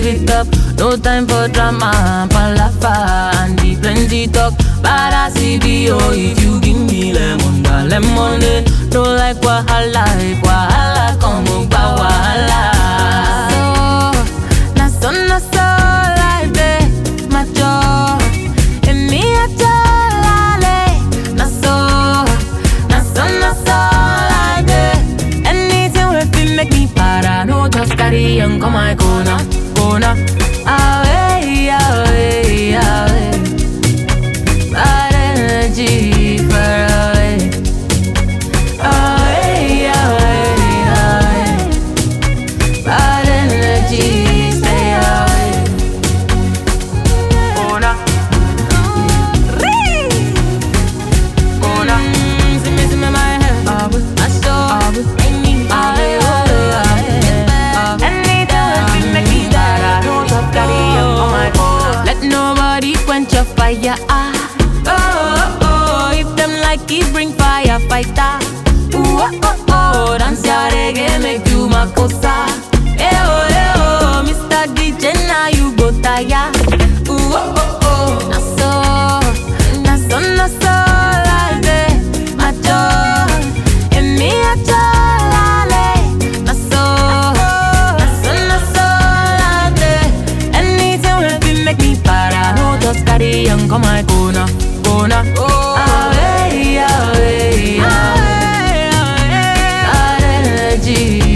it up. No time for drama, palafa, and the plenty talk. But I see the if you give me lemonade. Don't like wahala, if wahala come up, wahala. So, na so, like that, my joy. And me a joy, na so, like that. Anything with me make me para. No just carry on, come my corner. Away, away, away. Bad energy far away. Away, away, away. Bad energy stay away. Corner. Corner. See me my head. I saw. Let nobody quench your fire. If them like it, bring fire, fighter. Dance your reggae, make you my cosa. Mr. DJ, now you go tire. Na so, like that, my joy. And me a joy, na so, like that. Anything will be make me para. No just carry on, come my corner. Away, away, away. Bad energy.